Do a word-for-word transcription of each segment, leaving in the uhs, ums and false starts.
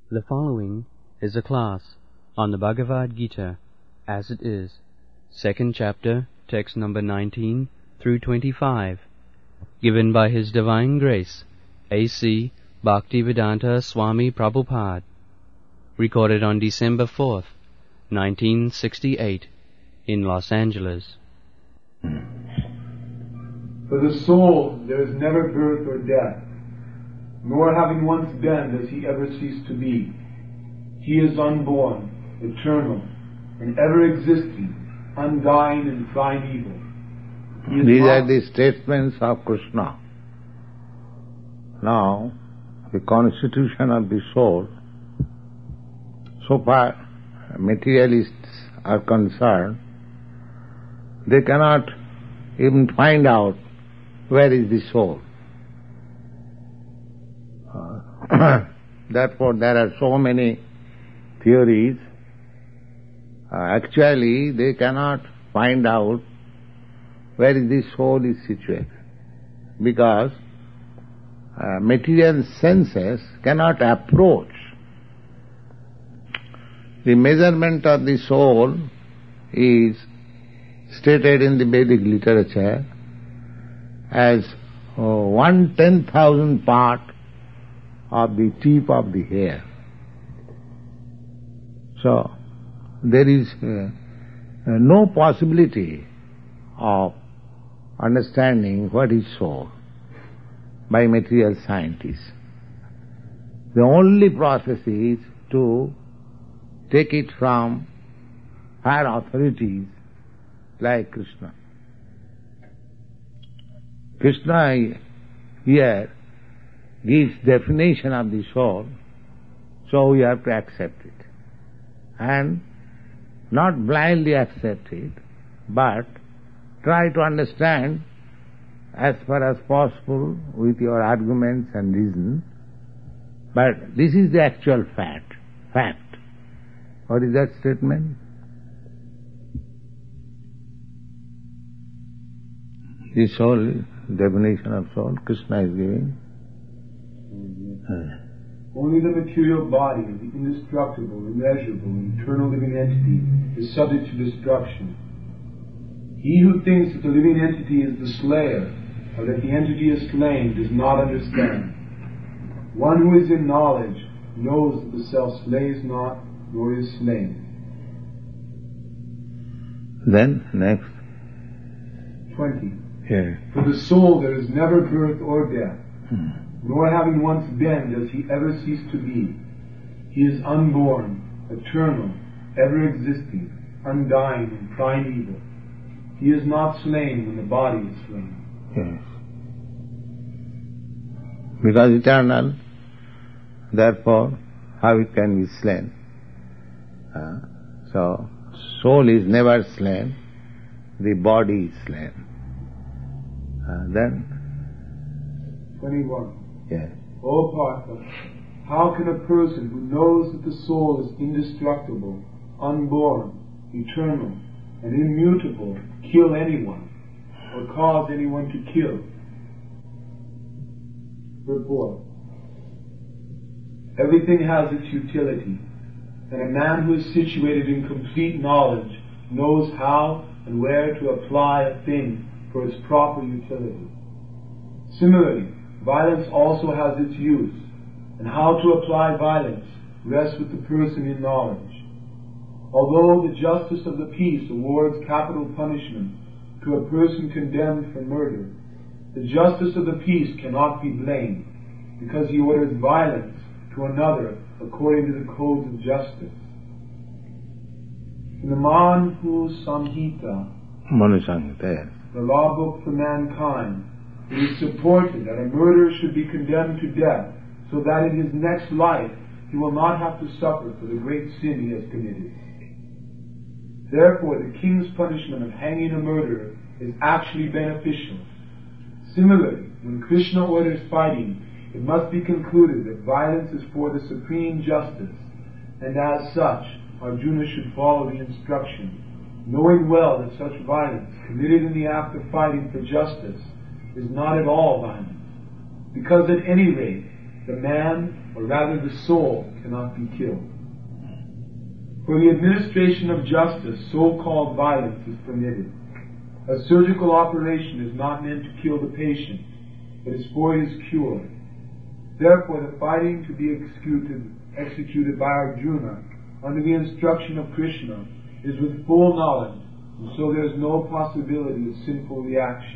The following is a class on the Bhagavad Gita as it is, second chapter, text number nineteen through twenty-five, given by His Divine Grace, A C Bhaktivedanta Swami Prabhupada, recorded on December fourth, nineteen sixty-eight, in Los Angeles. For the soul there is never birth or death, nor having once been does he ever cease to be. He is unborn, eternal, and ever-existing, undying and primeval. These are the statements of Krishna. Now, the constitution of the soul, so far materialists are concerned, they cannot even find out where is the soul. Uh, therefore, there are so many theories. Uh, actually, they cannot find out where is the soul is situated, because uh, material senses cannot approach. The measurement of the soul is stated in the Vedic literature as uh, one ten thousand part of the tip of the hair. So, there is uh, uh, no possibility of understanding what is soul by material scientists. The only process is to take it from higher authorities like Krishna. Krishna here gives definition of the soul, so we have to accept it. And not blindly accept it, but try to understand as far as possible with your arguments and reason. But this is the actual fact. Fact. What is that statement? The soul, definition of soul, Krishna is giving. Uh. Only the material body, the indestructible, immeasurable, eternal living entity, is subject to destruction. He who thinks that the living entity is the slayer, or that the entity is slain, does not understand. One who is in knowledge knows that the self slays not, nor is slain. Then, next. Twenty. Yeah. For the soul there is never birth or death. Hmm. Nor having once been does he ever cease to be. He is unborn, eternal, ever-existing, undying, and primeval. He is not slain when the body is slain. Yes. Because eternal, therefore, how it can be slain? Uh, so, soul is never slain, the body is slain. Uh, then? twenty-one. Yes. O Partha, how can a person who knows that the soul is indestructible, unborn, eternal, and immutable kill anyone, or cause anyone to kill? Report. Everything has its utility, and a man who is situated in complete knowledge knows how and where to apply a thing for its proper utility. Similarly, violence also has its use, and how to apply violence rests with the person in knowledge. Although the justice of the peace awards capital punishment to a person condemned for murder, the justice of the peace cannot be blamed, because he orders violence to another according to the codes of justice. In the Manhu Samhita, Manu Samhita, the law book for mankind, it is supported that a murderer should be condemned to death, so that in his next life he will not have to suffer for the great sin he has committed. Therefore, the king's punishment of hanging a murderer is actually beneficial. Similarly, when Krishna orders fighting, it must be concluded that violence is for the supreme justice, and as such, Arjuna should follow the instruction, knowing well that such violence, committed in the act of fighting for justice, is not at all violence, because at any rate, the man, or rather the soul, cannot be killed. For the administration of justice, so-called violence is permitted. A surgical operation is not meant to kill the patient, but is for his cure. Therefore, the fighting to be executed, executed by Arjuna under the instruction of Krishna is with full knowledge, and so there is no possibility of sinful reaction.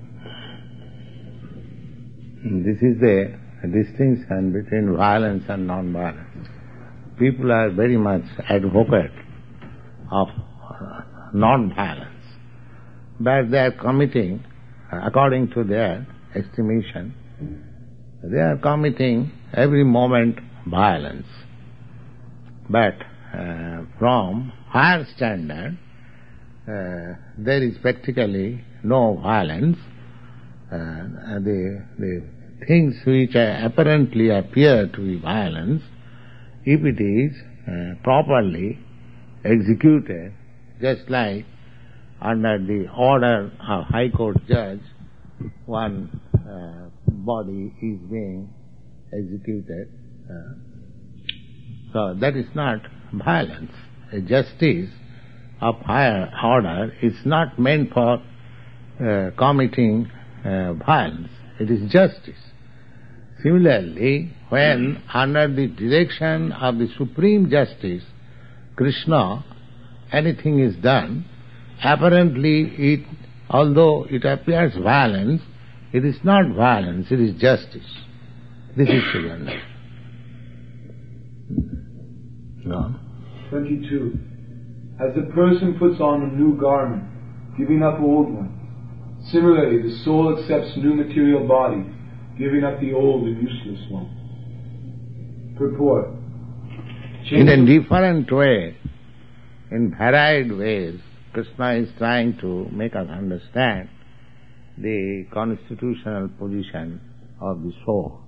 This is the distinction between violence and non-violence. People are very much advocate of non-violence, but they are committing, according to their estimation, they are committing every moment violence. But uh, from higher standard, uh, there is practically no violence. Uh, the, the things which apparently appear to be violence, if it is uh, properly executed, just like under the order of High Court judge, one uh, body is being executed. Uh, so that is not violence. A justice of higher order is not meant for uh, committing uh, violence. It is justice. Similarly, when under the direction of the Supreme Justice, Krishna, anything is done, apparently it, although it appears violence, it is not violence, it is justice. This is to understand. No. twenty-two. As a person puts on a new garment, giving up old ones, similarly the soul accepts new material bodies, giving up the old and useless ones. Purport. In a different way, in varied ways, Krishna is trying to make us understand the constitutional position of the soul.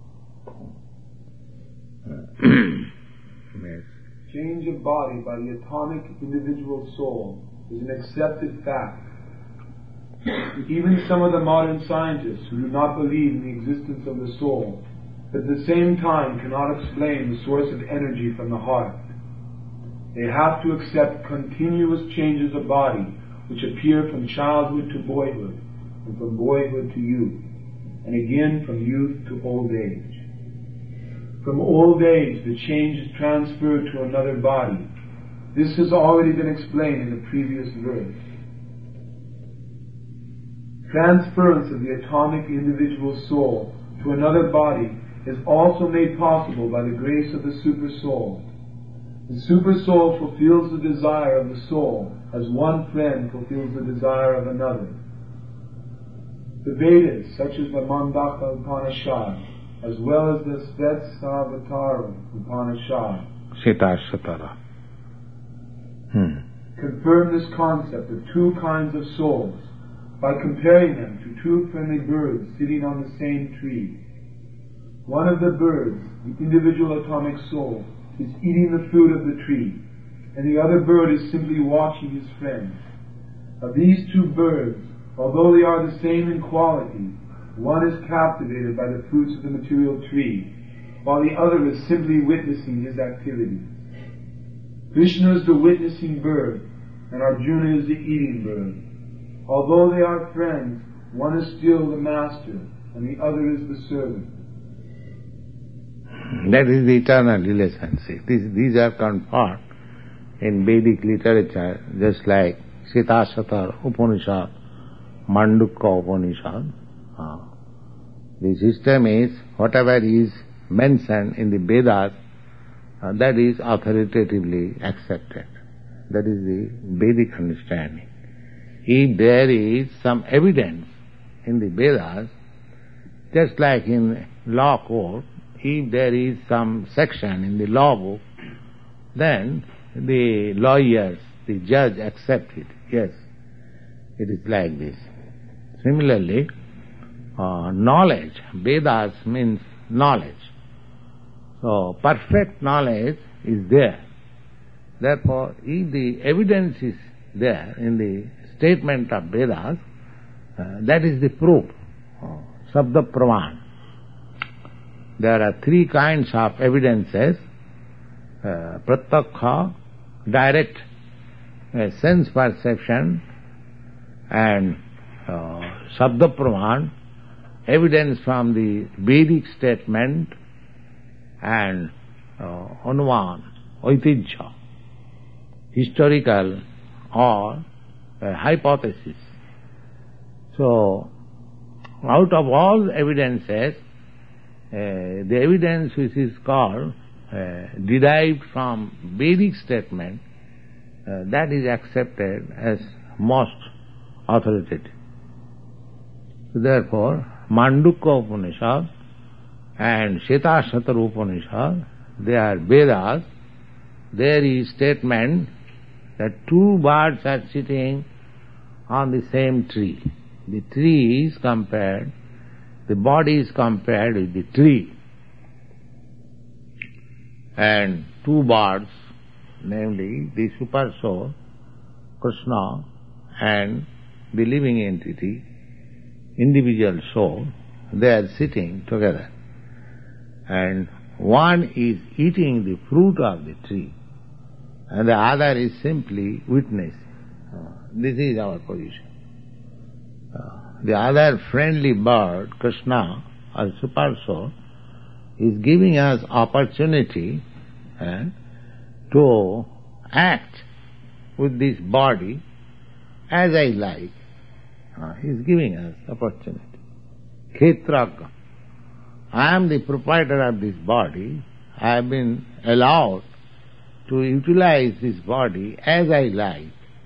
Yes. Change of body by the atomic individual soul is an accepted fact. Even some of the modern scientists who do not believe in the existence of the soul, but at the same time cannot explain the source of energy from the heart, they have to accept continuous changes of body which appear from childhood to boyhood, and from boyhood to youth, and again from youth to old age. From old age, the change is transferred to another body. This has already been explained in the previous verse. Transference of the atomic individual soul to another body is also made possible by the grace of the Super Soul. The Super Soul fulfills the desire of the soul as one friend fulfills the desire of another. The Vedas, such as the Mandaka Upanishad, as well as the Svetsavatara Upanishad, Sitashatara, hmm. confirm this concept of two kinds of souls by comparing them to two friendly birds sitting on the same tree. One of the birds, the individual atomic soul, is eating the fruit of the tree, and the other bird is simply watching his friend. Of these two birds, although they are the same in quality, one is captivated by the fruits of the material tree, while the other is simply witnessing his activities. Krishna is the witnessing bird, and Arjuna is the eating bird. Although they are friends, one is still the master, and the other is the servant. That is the eternal relationship. These, these are confirmed in Vedic literature, just like Sitasatar Upanishad, Mandukya Upanishad. Uh, the system is, whatever is mentioned in the Vedas, uh, that is authoritatively accepted. That is the Vedic understanding. If there is some evidence in the Vedas, just like in law court, if there is some section in the law book, then the lawyers, the judge accept it. Yes, it is like this. Similarly, uh, knowledge, Vedas means knowledge. So, perfect knowledge is there. Therefore, if the evidence is there in the statement of Vedas, uh, that is the proof, uh, Sabda Praman. there are three kinds of evidences. Uh, Pratyakha, direct uh, sense perception, and uh, Sabda Praman, evidence from the Vedic statement, and uh, Anuman, Aitijya, historical or uh, hypothesis. So, out of all evidences, uh, the evidence which is called uh, derived from Vedic statement, uh, that is accepted as most authoritative. So therefore, Mandukya Upanishad and Shvetasvatara Upanishad, they are Vedas. There is statement that two birds are sitting on the same tree. The tree is compared, the body is compared with the tree. And two birds, namely the super soul, Krishna, and the living entity, individual soul, they are sitting together. And one is eating the fruit of the tree, and the other is simply witnessing. Uh, this is our position. Uh, the other friendly bird, Krishna, or super soul, is giving us opportunity uh, to act with this body as I like. Uh, he is giving us opportunity. Khetraga. I am the proprietor of this body. I have been allowed to utilize this body as I like.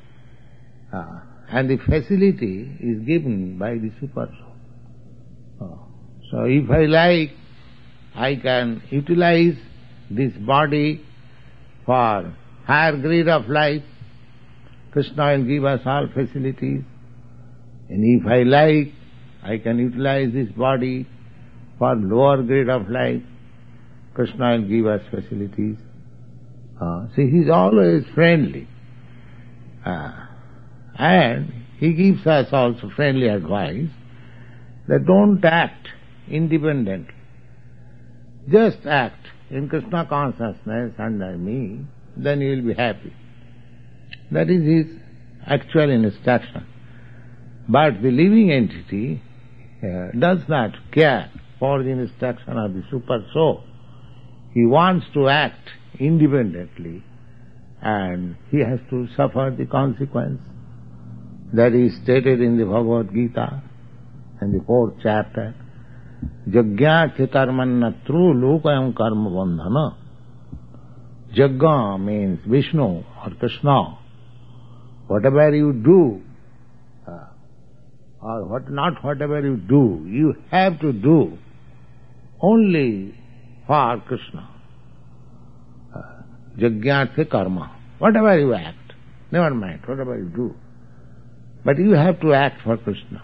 Uh, and the facility is given by the super soul. Uh, so if I like, I can utilize this body for higher grade of life. Krishna will give us all facilities. And if I like, I can utilize this body for lower grade of life. Krishna will give us facilities. Uh, see, he is always friendly. Uh, and he gives us also friendly advice that don't act independently. Just act in Krishna consciousness under me, then you will be happy. That is his actual instruction. But the living entity uh, does not care for the instruction of the super soul. He wants to act independently, and he has to suffer the consequence. That is stated in the Bhagavad Gita, in the fourth chapter. Jagyatya karmannatru lokayam karma bandhana. Jagga means Vishnu or Krishna. Whatever you do, uh, or what, not whatever you do, you have to do only for Krishna. Uh, Jagyatya karma. Whatever you act, never mind, whatever you do. But you have to act for Krishna.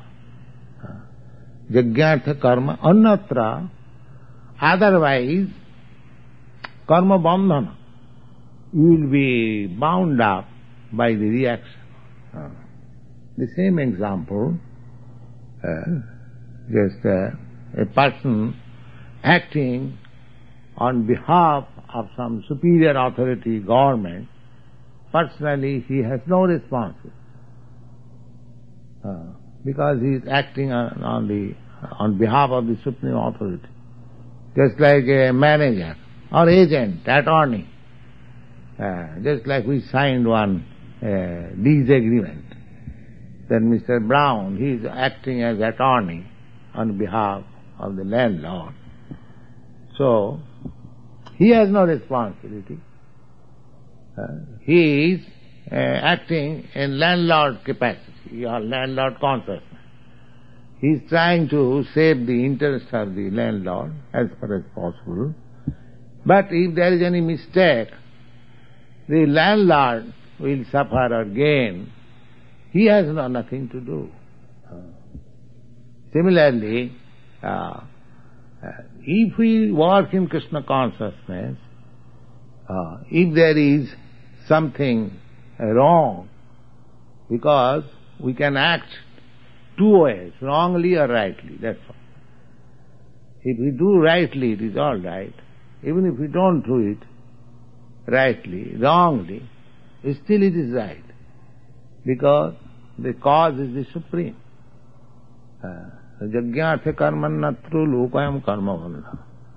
Jagyartha karma annatra, otherwise karma bandhana. You will be bound up by the reaction. Uh, the same example, uh, just uh, a person acting on behalf of some superior authority, government, personally he has no responsibility. Uh, because he is acting on, on the on behalf of the supreme authority. Just like a manager or agent, attorney. Uh, just like we signed one uh, lease agreement. Then Mister Brown, he is acting as attorney on behalf of the landlord. So, he has no responsibility. Uh, he is uh, acting in landlord capacity or landlord consciousness. He is trying to save the interest of the landlord as far as possible. But if there is any mistake, the landlord will suffer or gain. He has no, nothing to do. Uh, similarly, uh, uh, if we work in Krishna consciousness, uh, if there is something wrong, because we can act two ways, wrongly or rightly, that's all. If we do rightly, it is all right. Even if we don't do it rightly, wrongly, still it is right. Because the cause is the supreme. Yajñātha karmannatru lokayam karma valla.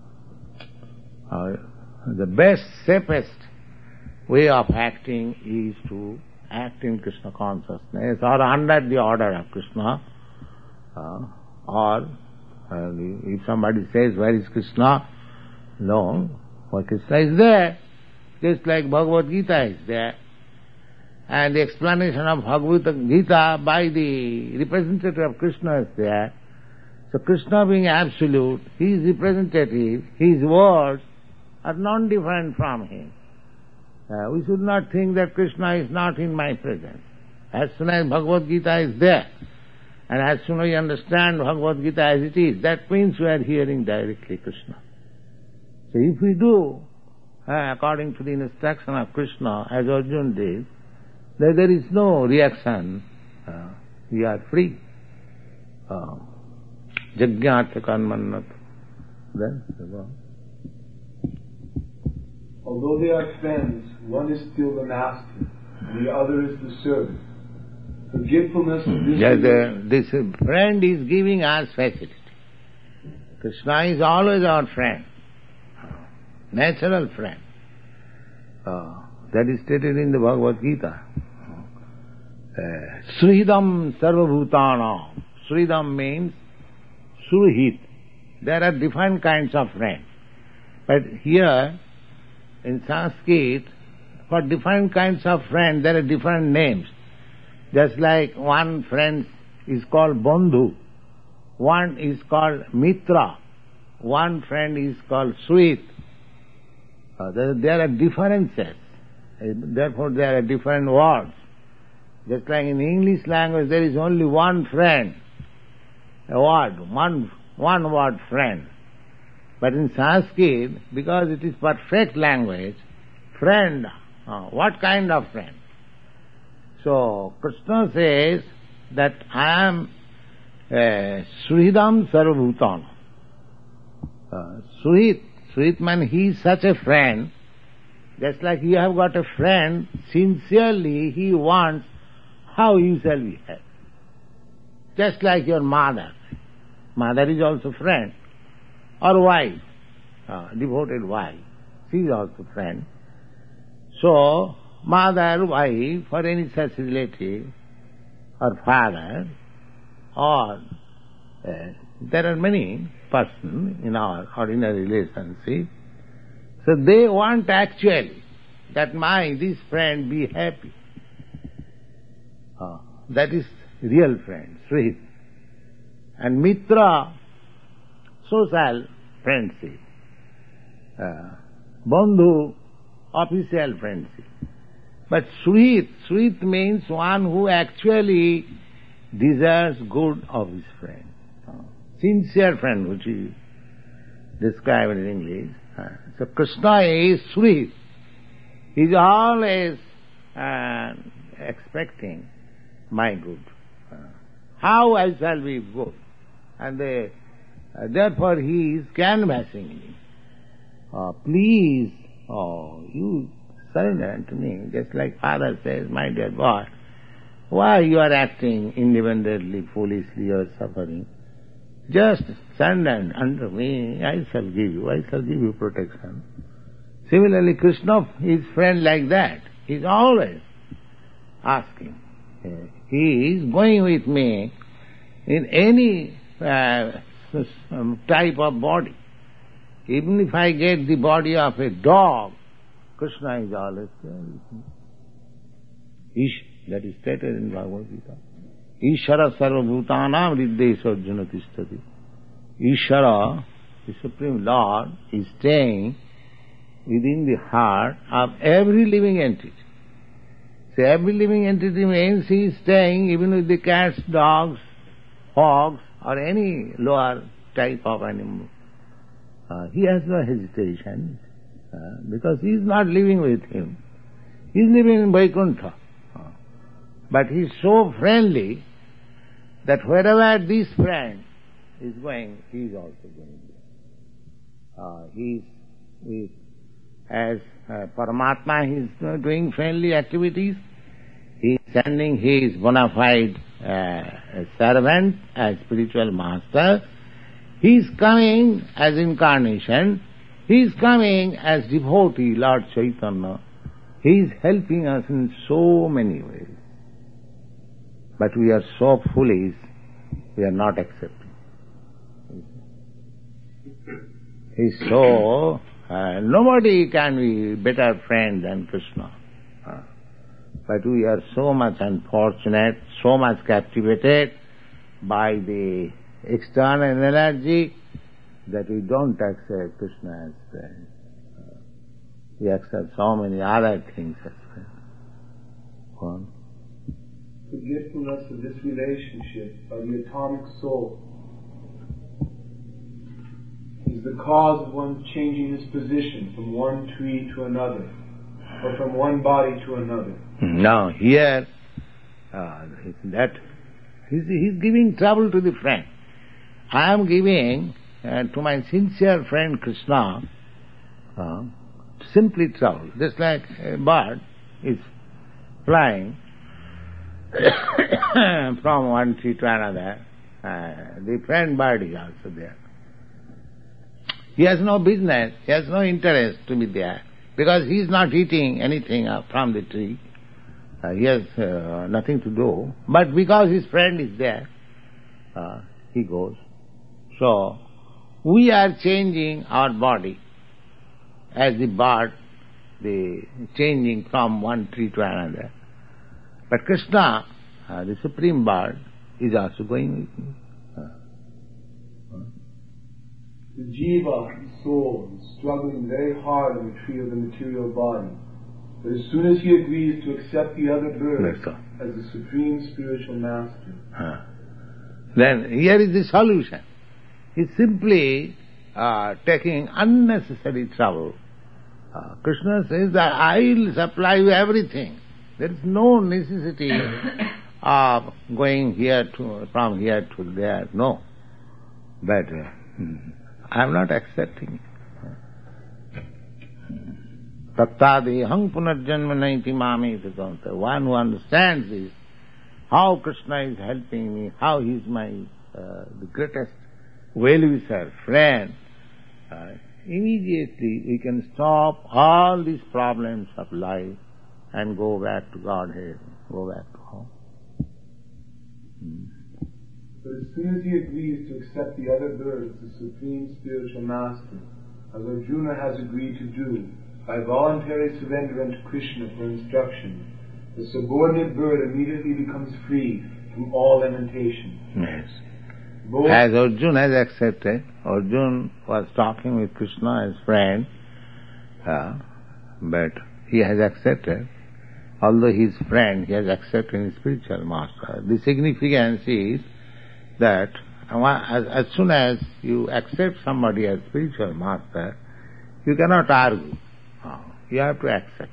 The best, safest way of acting is to act in Krishna consciousness or under the order of Krishna. Uh, or uh, if somebody says, where is Krishna? No, for Krishna is there. Just like Bhagavad Gita is there. And the explanation of Bhagavad Gita by the representative of Krishna is there. So Krishna being absolute, his representative, his words are non-different from him. Uh, we should not think that Krishna is not in my presence. As soon as Bhagavad Gita is there, and as soon as you understand Bhagavad Gita as it is, that means we are hearing directly Krishna. So if we do, uh, according to the instruction of Krishna, as Arjuna did, then there is no reaction. Uh, we are free. Yajñātha karmannat. Then, although they are friends, one is still the master, and the other is the servant. Forgetfulness of this... Yes, the, this friend is giving us facility. Krishna is always our friend, natural friend. Uh, that is stated in the Bhagavad Gita. Uh, Suhridam sarvabhutanam. Suhridam means suhrit. There are different kinds of friends. But here, in Sanskrit, for different kinds of friends, there are different names. Just like one friend is called Bandhu, one is called Mitra, one friend is called Sweet. Uh, there, there are differences. Therefore, there are different words. Just like in English language, there is only one friend, a word, one, one word friend. But in Sanskrit, because it is perfect language, friend, uh, what kind of friend? So, Krishna says that I am uh, Suhridam Sarvabhutanam. Uh, Suhrit, Suhrit means he is such a friend, just like you have got a friend, sincerely he wants how you shall be happy. Just like your mother. Mother is also friend. Or wife, uh, devoted wife. She is also friend. So, mother, wife, or any such relative, or father, or uh, there are many persons in our ordinary relationship. So they want actually that my, this friend be happy. Uh, that is real friend, Sweet. And Mitra, social friendship. Uh, Bandhu, official friendship. But Sweet, Sweet means one who actually desires good of his friend. Uh, sincere friend, which is described in English. Uh, so Krishna is Sweet. He is always uh, expecting my good. Uh, how I shall be good? And they, uh, therefore he is canvassing me. Uh, please, oh, you surrender unto me. Just like father says, my dear boy, why you are acting independently, foolishly, or suffering? Just surrender unto me, I shall give you, I shall give you protection. Similarly, Krishna is friend like that. He is always asking. He is going with me in any uh, type of body. Even if I get the body of a dog, Krishna is always there with me. Ish, that is stated in Bhagavad Gita. Ishara sarvabhutanam riddhesha arjuna tishtati. Ishara, the Supreme Lord, is staying within the heart of every living entity. So every living entity means he is staying even with the cats, dogs, hogs, or any lower type of animal. Uh, he has no hesitation, uh, because he is not living with him. He is living in Vaikuntha. Uh, but he is so friendly that wherever this friend is going, he is also going there. Uh, he's with, as uh, Paramatma, he's uh, doing friendly activities. He's sending his bona fide uh, servant as spiritual master. He's coming as incarnation. He's coming as devotee, Lord Chaitanya. He's helping us in so many ways. But we are so foolish, we are not accepting. He's so... Uh, nobody can be better friend than Krishna. Uh, but we are so much unfortunate, so much captivated by the external energy that we don't accept Krishna as friend. Uh, we accept so many other things as friend. One. Forgetfulness of this relationship by the atomic soul is the cause of one changing his position from one tree to another, or from one body to another. Now here, uh, that he's, he's giving trouble to the friend. I am giving uh, to my sincere friend Krishna uh, simply trouble. Just like a bird is flying from one tree to another, uh, the friend bird is also there. He has no business, he has no interest to be there, because he is not eating anything from the tree. Uh, he has uh, nothing to do. But because his friend is there, uh, he goes. So, we are changing our body as the bird, the changing from one tree to another. But Krishna, uh, the supreme bird, is also going with me. The jiva, the soul, is struggling very hard on the tree of the material body. But as soon as he agrees to accept the other bird as the supreme spiritual master, uh, then here is the solution. He's simply uh, taking unnecessary trouble. Uh, Krishna says that I will supply you everything. There is no necessity of going here to from here to there. No. But uh, I am not accepting it. Tattadehang punarjanma naiti mameti tanta. One who understands this, how Krishna is helping me, how he is my uh, the greatest well-wisher, friend, uh, immediately we can stop all these problems of life and go back to Godhead, go back to home. Hmm. But as soon as he agrees to accept the other bird as the supreme spiritual master, as Arjuna has agreed to do, by voluntary surrender unto Krishna for instruction, the subordinate bird immediately becomes free from all limitation. Yes. Both as Arjuna has accepted, Arjuna was talking with Krishna as friend, uh, but he has accepted, although he is friend, he has accepted his spiritual master. The significance is that as, as soon as you accept somebody as spiritual master, you cannot argue. You have to accept.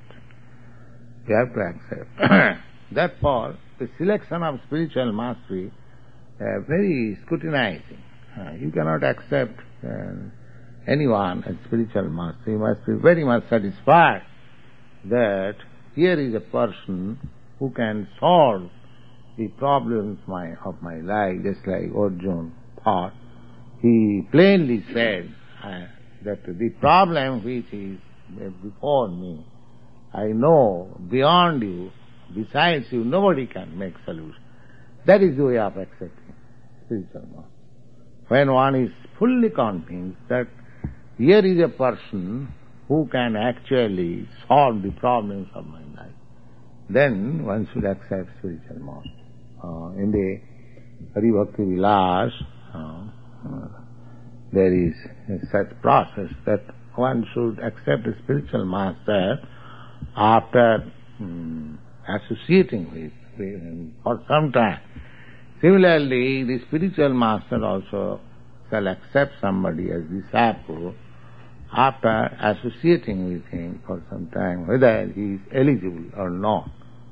You have to accept. Therefore, the selection of spiritual mastery uh, very scrutinizing. Uh, you cannot accept uh, anyone as spiritual master. You must be very much satisfied that here is a person who can solve the problems my, of my life, just like Arjuna thought. He plainly said uh, that the problem which is before me, I know beyond you, besides you, nobody can make solution. That is the way of accepting spiritual master. When one is fully convinced that here is a person who can actually solve the problems of my life, then one should accept spiritual master. Uh, in the Hari Bhakti Vilas, uh, uh, there is such process that one should accept a spiritual master after um, associating with, with him for some time. Similarly, the spiritual master also shall accept somebody as disciple after associating with him for some time, whether he is eligible or not.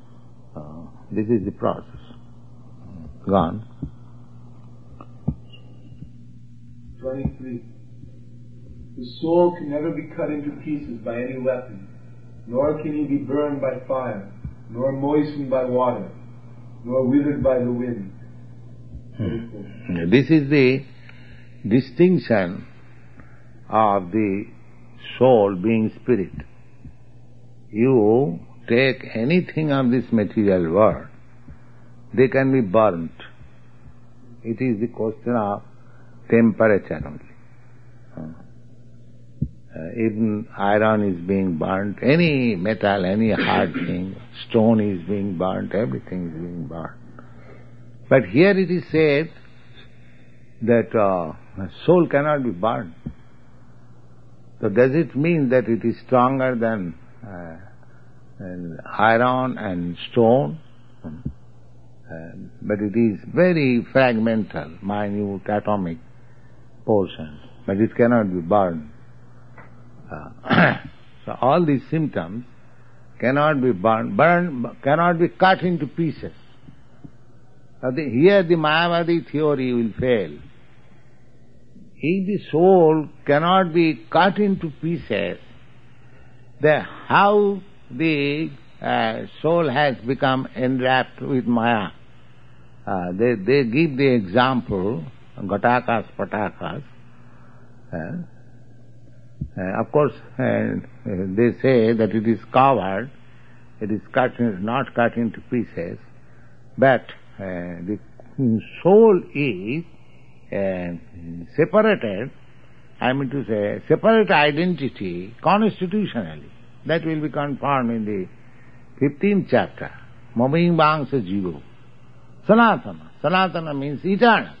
Uh, this is the process. Gone. twenty-three. The soul can never be cut into pieces by any weapon, nor can he be burned by fire, nor moistened by water, nor withered by the wind. Hmm. This is the distinction of the soul being spirit. You take anything of this material world, they can be burnt. It is the question of temperature only. Uh, even iron is being burnt, any metal, any hard thing, stone is being burnt, everything is being burnt. But here it is said that uh, soul cannot be burnt. So does it mean that it is stronger than uh, and iron and stone? Uh, but it is very fragmental, minute, atomic portion. But it cannot be burned. Uh, so all these symptoms cannot be burned, burned, cannot be cut into pieces. Uh, the, here the Mayavadi theory will fail. If the soul cannot be cut into pieces, then how the uh, soul has become enwrapped with Maya? Uh, they, they give the example, Ghatakas, Patakas. Uh, uh, of course, uh, they say that it is covered, it is cut, not cut into pieces, but uh, the soul is uh, separated, I mean to say, separate identity constitutionally. That will be confirmed in the fifteenth chapter, Maming Bangsa Jivo. Sanatana. Sanatana means eternal.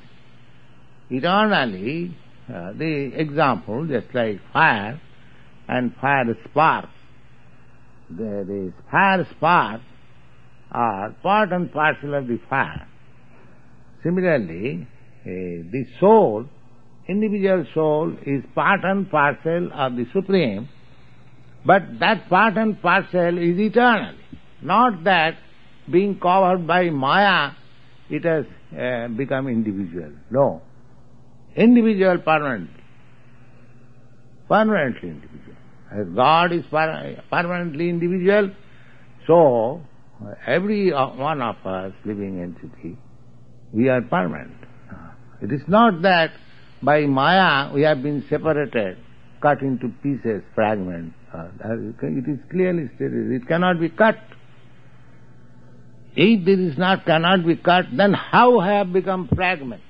Eternally, uh, the example, just like fire and fire sparks. The, the fire sparks are part and parcel of the fire. Similarly, uh, the soul, individual soul, is part and parcel of the Supreme, but that part and parcel is eternally. Not that being covered by Maya, it has uh, become individual. No. Individual permanently. Permanently individual. As God is per- permanently individual, so every one of us, living entity, we are permanent. It is not that by Maya we have been separated, cut into pieces, fragments. Uh, it is clearly stated, it cannot be cut. If this is not cannot be cut, then how I have become fragment?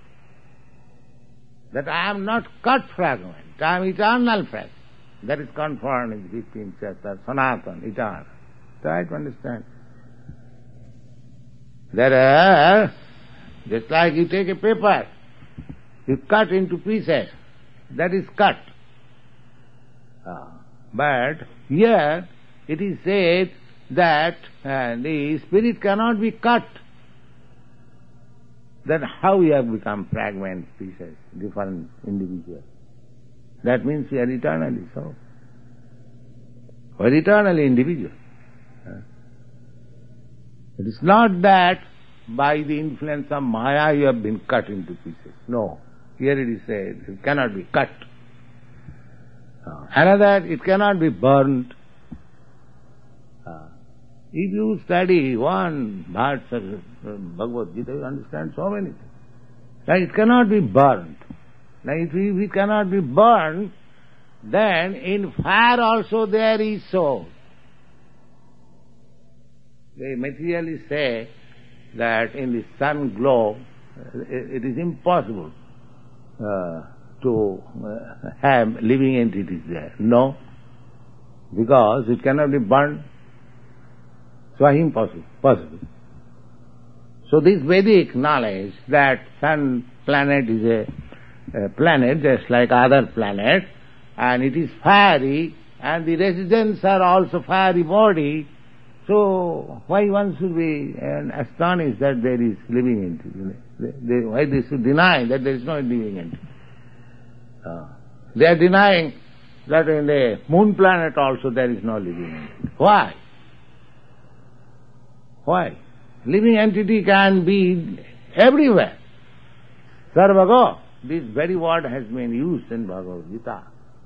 That I am not cut fragment, I am eternal fragment. That is confirmed in the fifteenth chapter, Sanatan, eternal. Try to understand. There are, just like you take a paper, you cut into pieces, that is cut. Uh, but here it is said that uh, the spirit cannot be cut. Then how we have become fragment pieces, different individuals? That means we are eternally so. We are eternally individual. Uh, it is not that by the influence of Maya you have been cut into pieces. No. Here it is said, it cannot be cut. Uh, another, it cannot be burnt. Uh, if you study one verse of Bhagavad Gita, you understand so many things. Now it cannot be burnt. Now if it cannot be burnt, then in fire also there is soul. They materially say that in the sun glow, it is impossible uh, to uh, have living entities there. No, because it cannot be burned. So impossible, possible. So this Vedic knowledge that sun planet is a, a planet just like other planets, and it is fiery, and the residents are also fiery body, so why one should be uh, astonished that there is living entity? They, they, why they should deny that there is no living entity? Uh, they are denying that in the moon planet also there is no living entity. Why? Why? Living entity can be everywhere. Sarvago, this very word has been used in Bhagavad Gita.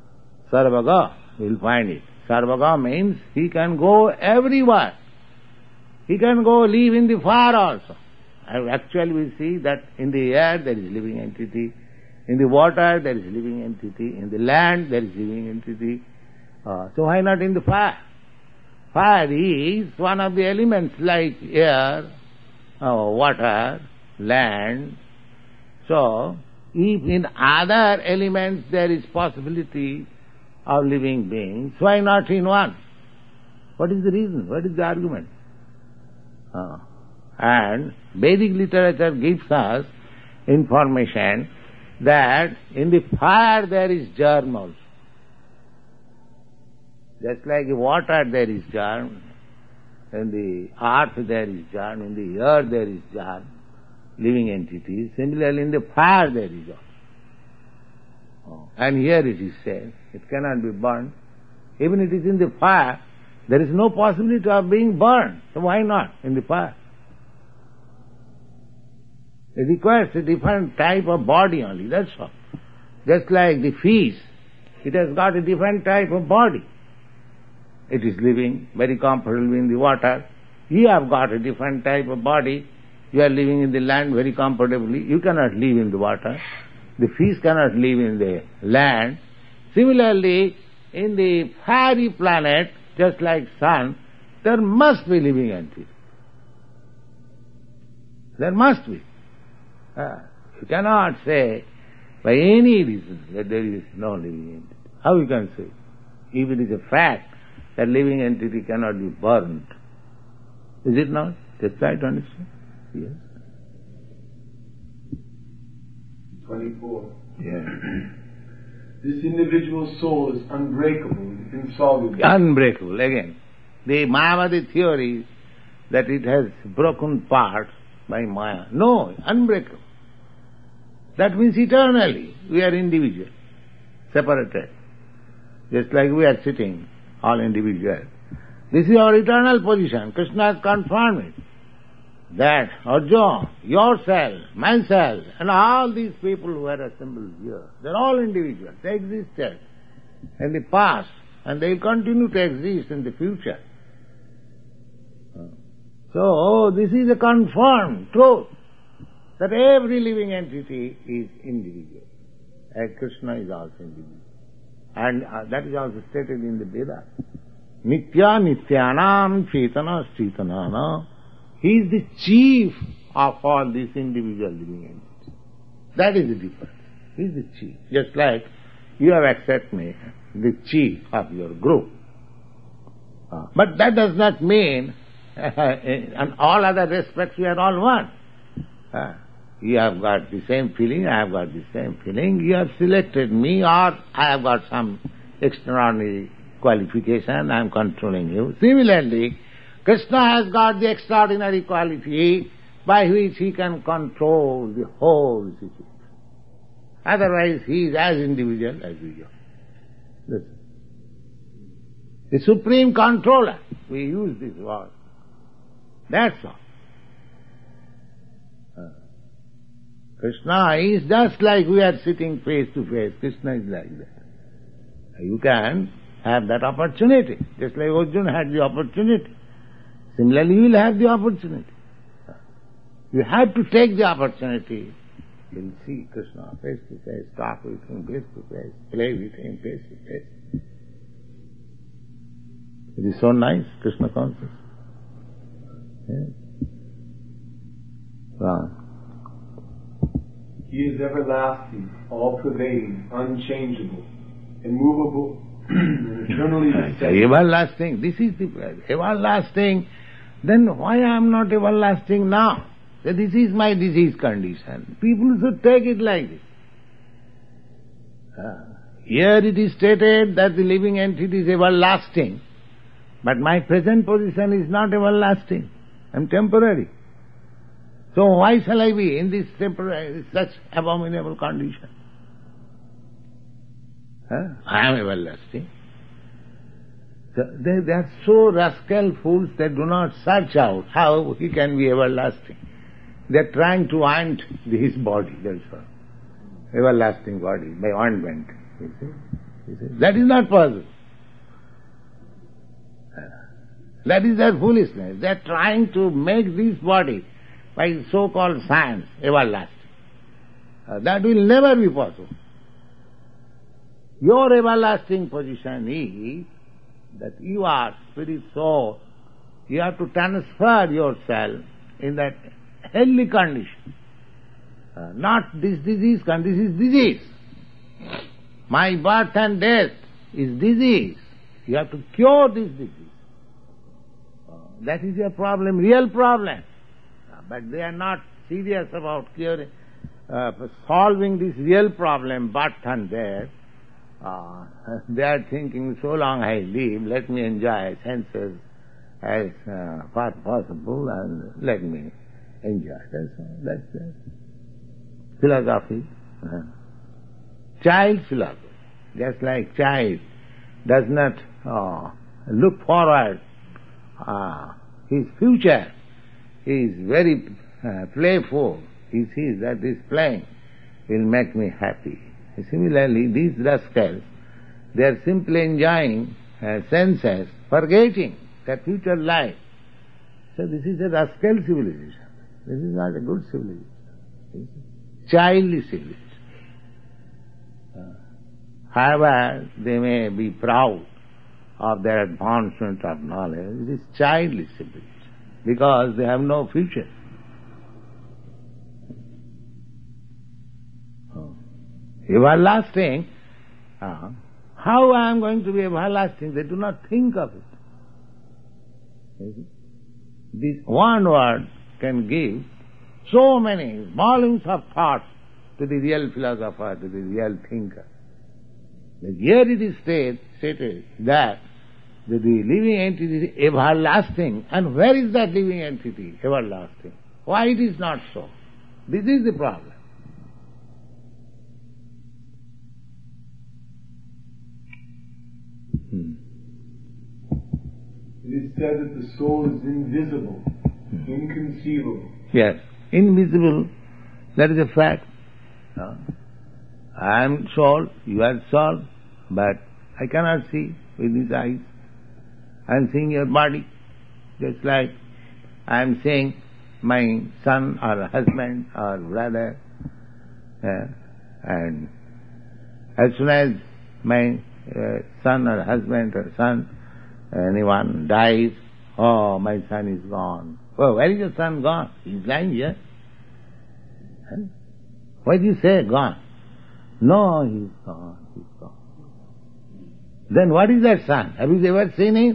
Sarvaga, you will find it. Sarvaga means he can go everywhere. He can go live in the fire also. And actually we see that in the air there is living entity, in the water there is living entity, in the land there is living entity. Uh, so why not in the fire? Fire is one of the elements like air, uh, water, land. So, if in other elements there is possibility of living beings, why not in one? What is the reason? What is the argument? Uh, and Vedic literature gives us information that in the fire there is germ also. Just like in water there is germ, in the earth there is germ, in the earth there is germ, living entities. Similarly in the fire there is also. Oh. And here it is said, it cannot be burned. Even it is in the fire, there is no possibility of being burned. So why not in the fire? It requires a different type of body only, that's all. Just like the fish, it has got a different type of body. It is living very comfortably in the water. You have got a different type of body. You are living in the land very comfortably. You cannot live in the water. The fish cannot live in the land. Similarly, in the fiery planet, just like sun, there must be living entity. There must be. Uh, you cannot say by any reason that there is no living entity. How you can say? If it is a fact that living entity cannot be burned. Is it not? Just try to understand. Yes. twenty-four. Yeah. This individual soul is unbreakable, insoluble. Unbreakable, again. The Mayavadi theory that it has broken parts by Maya. No, unbreakable. That means eternally we are individual, separated. Just like we are sitting, all individual. This is our eternal position. Krishna has confirmed it. That Arjuna, yourself, myself, and all these people who are assembled here, they're all individuals. They existed in the past, and they will continue to exist in the future. So, this is a confirmed truth, that every living entity is individual. And Krishna is also individual. And uh, that is also stated in the Vedas. Nitya nityanam chetana chetanana. He is the chief of all these individual living entities. That is the difference. He is the chief. Just like you have accepted me, the chief of your group. Uh, but that does not mean in all other respects we are all one. Uh, you have got the same feeling, I have got the same feeling. You have selected me, or I have got some extraordinary qualification, I am controlling you. Similarly, Krishna has got the extraordinary quality by which he can control the whole situation. Otherwise, he is as individual as we are. That's the supreme controller. We use this word. That's all. Uh, Krishna is just like we are sitting face to face. Krishna is like that. You can have that opportunity, just like Arjuna had the opportunity. Similarly, you will have the opportunity. You have to take the opportunity. You will see Krishna face to face, talk with him face to face, play with him face to face. It is so nice, Krishna consciousness. Yes. Wow. He is everlasting, all-pervading, unchangeable, immovable, and eternally the same. Everlasting. This is the everlasting. Then why I am not everlasting now? That this is my disease condition. People should take it like this. Uh, here it is stated that the living entity is everlasting, but my present position is not everlasting. I am temporary. So why shall I be in this temporary, such abominable condition? Huh? I am everlasting. So they, they are so rascal fools that do not search out how he can be everlasting. They are trying to oint his body, that's all. Everlasting body, by ointment, you see. You see? That is not possible. That is their foolishness. They are trying to make this body, by so-called science, everlasting. Uh, that will never be possible. Your everlasting position is that you are spirit soul. You have to transfer yourself in that healthy condition. Uh, not this disease, this is disease. My birth and death is disease. You have to cure this disease. Uh, that is your problem, real problem. Uh, but they are not serious about curing, uh, solving this real problem, birth and death. Uh, they are thinking, so long I live, let me enjoy senses as uh, far possible and let me enjoy. That's all. That's it. Philosophy. Uh, child philosophy. Just like child does not uh, look forward uh, his future. He is very uh, playful. He sees that this playing will make me happy. Similarly, these rascals, they are simply enjoying uh, senses, forgetting that future life. So this is a rascal civilization. This is not a good civilization. Childish civilization. Uh, however, they may be proud of their advancement of knowledge. It is childish civilization because they have no future. Everlasting, uh, how I am going to be everlasting? They do not think of it. This one word can give so many volumes of thought to the real philosopher, to the real thinker. But here it is stated, stated that the living entity is everlasting. And where is that living entity, everlasting? Why it is not so? This is the problem. Hmm. It is said that the soul is invisible, hmm. inconceivable. Yes, invisible, that is a fact. No? I am soul, you are soul, but I cannot see with these eyes. I am seeing your body, just like I am seeing my son or husband or brother. Uh, and as soon as my uh, son or husband or son, anyone dies, oh, my son is gone. Oh, where is your son gone? He is lying here. Huh? Why do you say gone? No, he is gone, he is gone. Then what is that son? Have you ever seen him?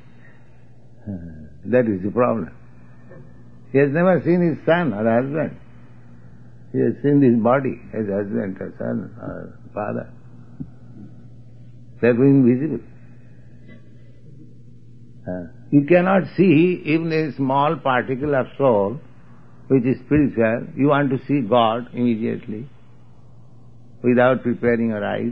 That is the problem. He has never seen his son or husband. He has seen his body as husband or son or father. They are invisible. Uh, you cannot see even a small particle of soul, which is spiritual. You want to see God immediately, without preparing your eyes.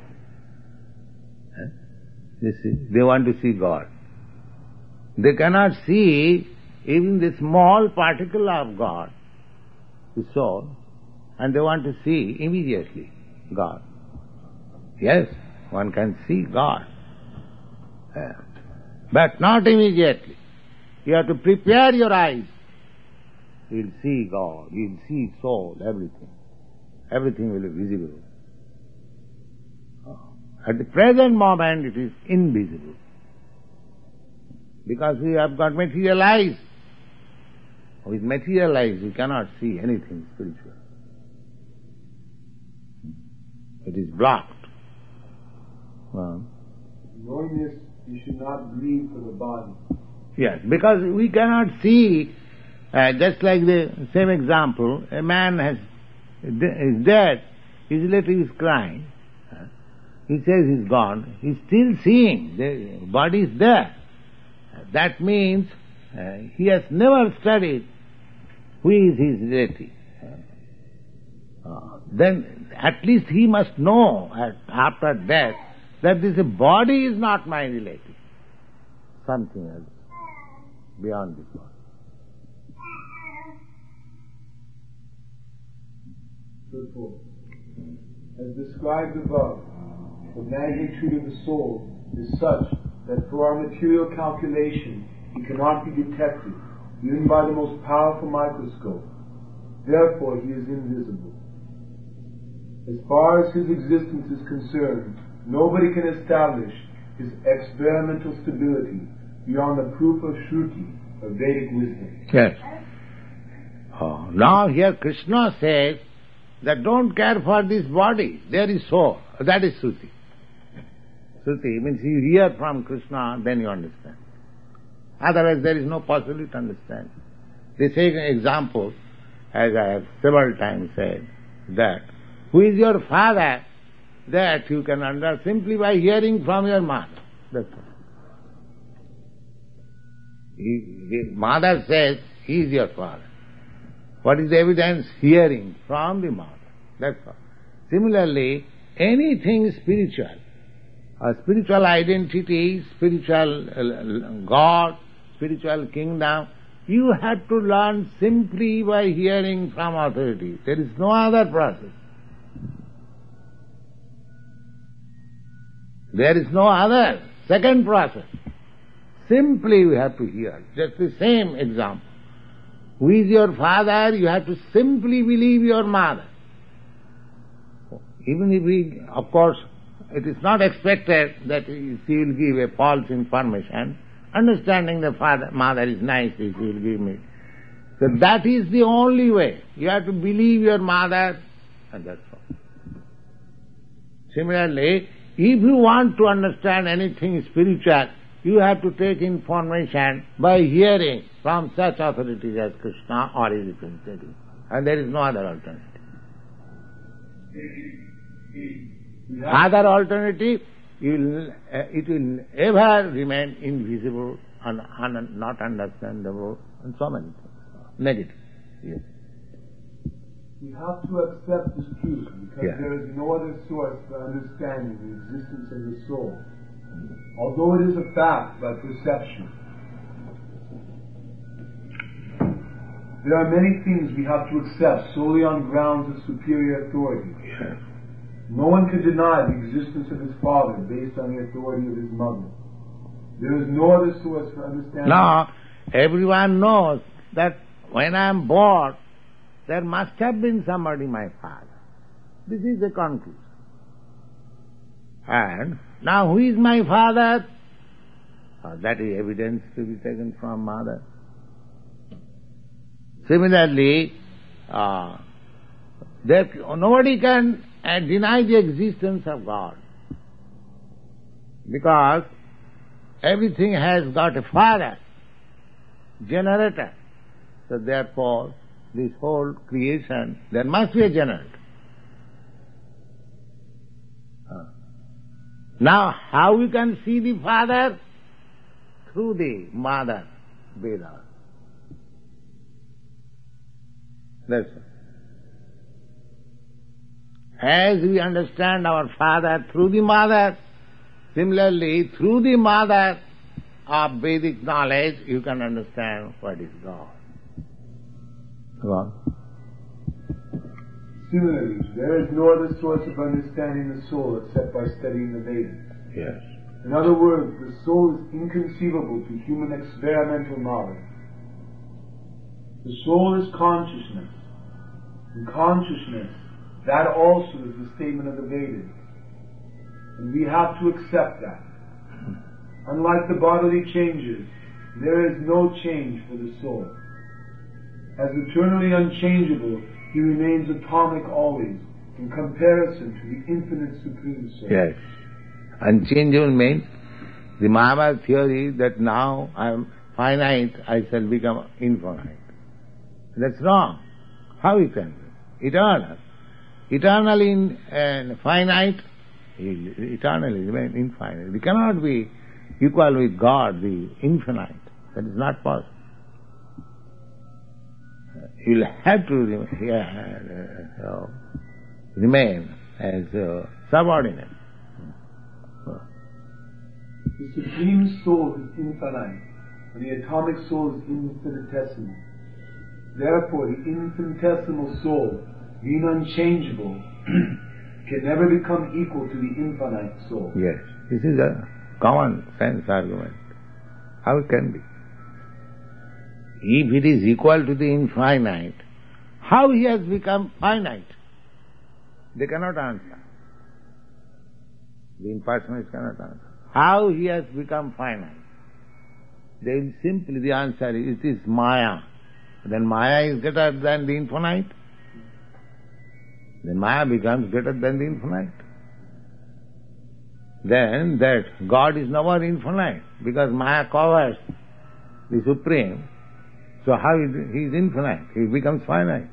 Uh, you see, they want to see God. They cannot see even the small particle of God, the soul, and they want to see immediately God. Yes, one can see God, uh, but not immediately. You have to prepare your eyes. You'll see God, you'll see soul, everything. Everything will be visible. At the present moment it is invisible. Because we have got material eyes. With material eyes we cannot see anything spiritual. It is blocked. Well, knowing this, you should not grieve for the body. Yes, because we cannot see, uh, just like the same example, a man has is dead, his relative is crying, uh, he says he's gone, he's still seeing, the body is there. That means uh, he has never studied who is his relative. Uh, then at least he must know at, after death that this body is not my relative. Something else beyond this body. As described above, the magnitude of the soul is such that for our material calculation he cannot be detected even by the most powerful microscope. Therefore he is invisible. As far as his existence is concerned, nobody can establish his experimental stability beyond the proof of Shruti, of Vedic wisdom. Yes. Oh, now here Krishna says that don't care for this body, there is soul. That is Shruti. Shruti means you hear from Krishna, then you understand. Otherwise there is no possibility to understand. They take an example, as I have several times said, that who is your father, that you can understand simply by hearing from your mother. That's all. He, his mother says, he is your father. What is the evidence? Hearing from the mother. That's all. Similarly, anything spiritual, a spiritual identity, spiritual uh, God, spiritual kingdom, you have to learn simply by hearing from authority. There is no other process. There is no other second process. Simply we have to hear. Just the same example. Who is your father? You have to simply believe your mother. Even if we, of course, it is not expected that she will give a false information. Understanding the father, mother is nice, she will give me. So that is the only way. You have to believe your mother, and that's all. Similarly, if you want to understand anything spiritual, you have to take information by hearing from such authorities as Krishna or his representative. And there is no other alternative. Other alternative, you will, uh, it will ever remain invisible and un- not understandable and so many things. Negative. Yes. We have to accept this truth because Yeah. there is no other source for understanding the existence of the soul. Although it is a fact by perception, there are many things we have to accept solely on grounds of superior authority. Yes. No one can deny the existence of his father based on the authority of his mother. There is no other source for understanding. Now, everyone knows that when I am born, there must have been somebody my father. This is the conclusion. And now who is my father? Uh, that is evidence to be taken from mother. Similarly, uh, there, nobody can uh, deny the existence of God. Because everything has got a father, generator. So therefore, this whole creation, there must be a generator. Uh. Now, how we can see the father? Through the mother, Veda. That's it. As we understand our father through the mother, similarly, through the mother of Vedic knowledge, you can understand what is God. Go on. Similarly, there is no other source of understanding the soul except by studying the Vedas. Yes. In other words, the soul is inconceivable to human experimental knowledge. The soul is consciousness. And consciousness, that also is the statement of the Vedas. And we have to accept that. Unlike the bodily changes, there is no change for the soul. As eternally unchangeable, he remains atomic always, in comparison to the infinite supreme soul. Yes. Unchangeable means the Mahabharata theory that now I am finite, I shall become infinite. That's wrong. How it can be? Eternal. Eternally in, uh, finite, eternally remain infinite. We cannot be equal with God, the infinite. That is not possible. You will have to remain, yeah, uh, remain as uh, subordinate. The Supreme Soul is infinite, and the atomic soul is infinitesimal. Therefore, the infinitesimal soul, being unchangeable, can never become equal to the infinite soul. Yes. This is a common sense argument. How it can be? If it is equal to the infinite, how he has become finite? They cannot answer. The impersonalists cannot answer. How he has become finite? They will simply, the answer is, it is Maya. Then Maya is greater than the infinite. Then Maya becomes greater than the infinite. Then that God is never infinite, because Maya covers the Supreme. So how is he is infinite? He becomes finite.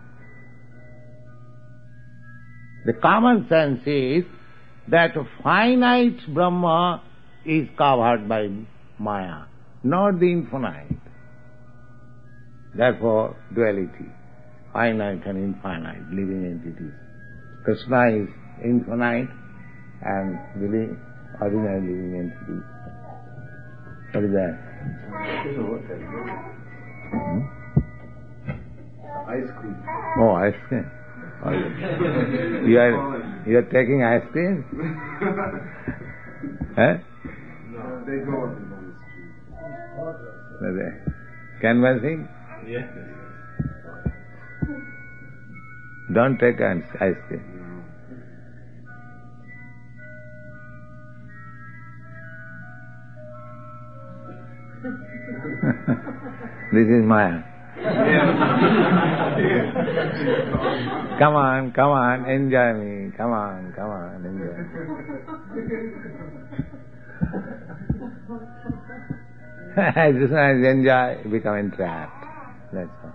The common sense is that finite Brahma is covered by Maya, not the infinite. Therefore, duality, finite and infinite, living entities. Krishna is infinite and living, ordinary living entities. What is that? Hmm? Ice cream. Oh, ice cream. Oh, you are you are taking ice cream? Huh? No, they go up and down the street. Canvassing? Yes. Don't take ice cream. This is Maya. Come on, come on, enjoy me. Come on, come on, enjoy me. As soon as you enjoy, you become entrapped. That's all.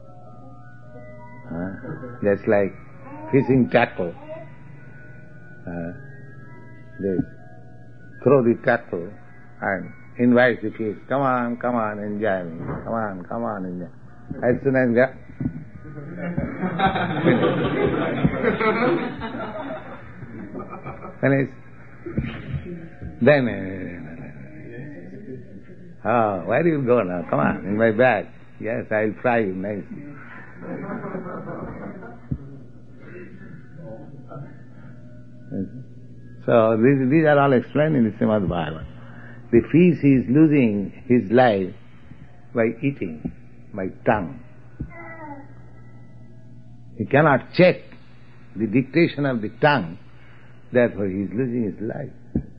Huh? That's like fishing tackle. Uh, they throw the tackle and invite the fish. Come on, come on, enjoy me. Come on, come on, enjoy. As soon as you finish, then, uh, oh, where do you go now? Come on, in my bag. Yes, I'll fry you nice. So these, these are all explained in the Srimad Bhagavatam. The fish is losing his life by eating, by tongue. He cannot check the dictation of the tongue, therefore he is losing his life.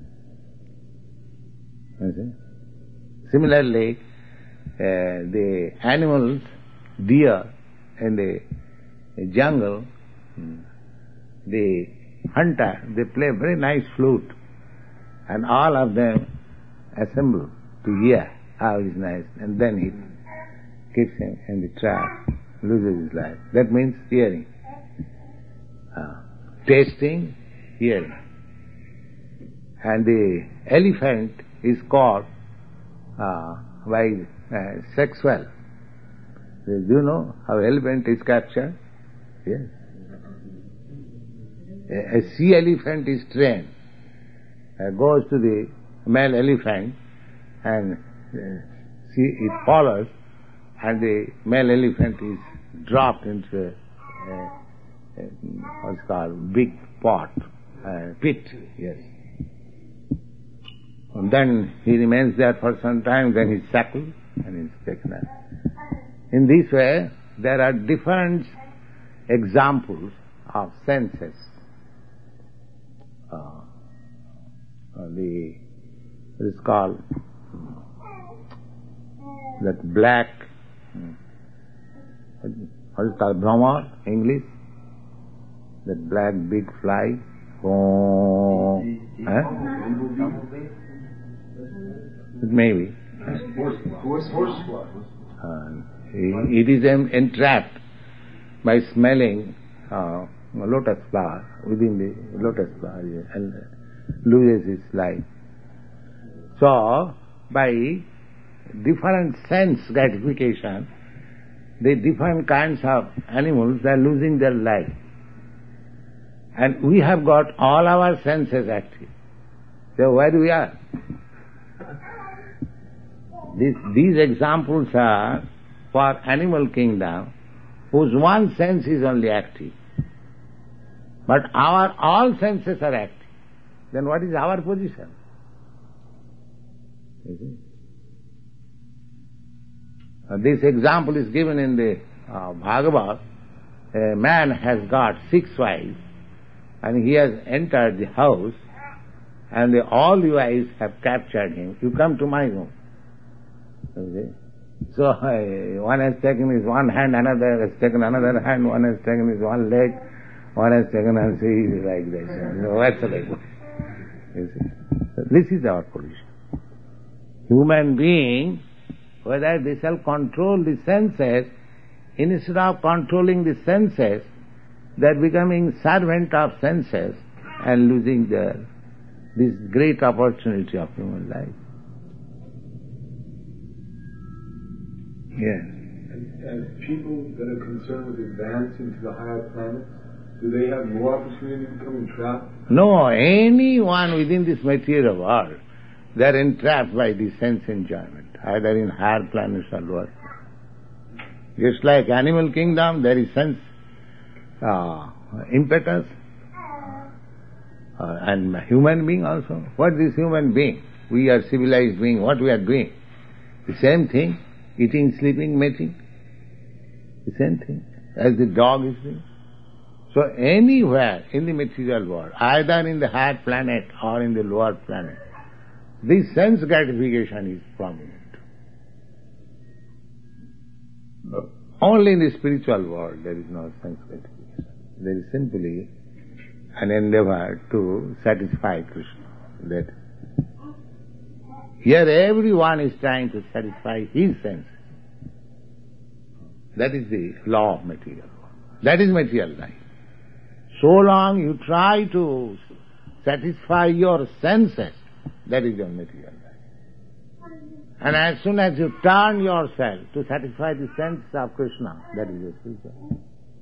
You see? Similarly, uh, the animals, deer in the jungle, the hunter, they play very nice flute, and all of them assemble to hear how it is nice, and then he keeps him in the trap, loses his life. That means hearing. Uh, tasting, hearing. And the elephant is caught uh, by uh, sexual. Do you know how elephant is captured? Yes. A, a sea elephant is trained, uh, goes to the male elephant and uh, see it follows, and the male elephant is dropped into a, a, a what's called big pot, uh, pit, yes. And then he remains there for some time, then he's shackled and he's taken out. In this way, there are different examples of senses. Uh, the it is called that black, what is called Brahma, English, that black big fly. Oh, huh? It may be. Uh, it is entrapped by smelling uh, lotus flower within the lotus flower and loses its life. So, by different sense gratification, the different kinds of animals, they are losing their life. And we have got all our senses active. So where we are? These, these examples are for animal kingdom, whose one sense is only active. But our all senses are active. Then what is our position? You see? Uh, this example is given in the uh, Bhagavad. A man has got six wives and he has entered the house and the, all the wives have captured him. You come to my room. You see? So uh, one has taken his one hand, another has taken another hand, one has taken his one leg, one has taken and see like this. You know, what's the like? You see? So this is our position. Human being, whether they shall control the senses, instead of controlling the senses, they are becoming servant of senses and losing their this great opportunity of human life. Yes. And, and people that are concerned with advancing to the higher planets, do they have more opportunity to become entrapped? No, anyone within this material world, they are entrapped by the sense enjoyment, either in higher planets or lower. Just like animal kingdom, there is sense uh, impetus, uh, and human being also. What is human being? We are civilized being. What we are doing? The same thing. Eating, sleeping, mating. The same thing as the dog is doing. So anywhere in the material world, either in the higher planet or in the lower planet, this sense gratification is prominent. Only in the spiritual world there is no sense gratification. There is simply an endeavor to satisfy Krishna. That here everyone is trying to satisfy his senses. That is the law of material world. That is material life. So long you try to satisfy your senses, that is your material life. And as soon as you turn yourself to satisfy the sense of Krishna, that is your spiritual life.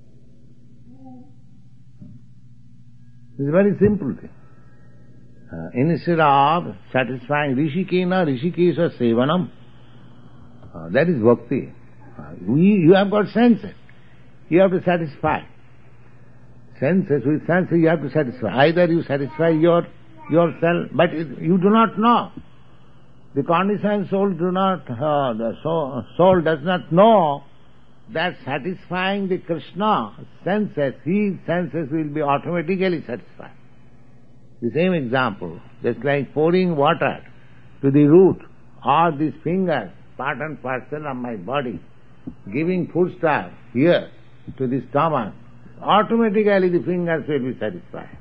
It's a very simple thing. Uh, instead of satisfying Rishikena, Rishikesha Sevanam, uh, that is bhakti. Uh, we, you have got senses. You have to satisfy. Senses, with senses you have to satisfy. Either you satisfy your yourself, but it, you do not know. The conditioned soul do not, uh, the soul, soul does not know that satisfying the Krishna senses, his senses will be automatically satisfied. The same example, just like pouring water to the root or these fingers, part and parcel of my body, giving foodstuff here to the stomach, automatically the fingers will be satisfied.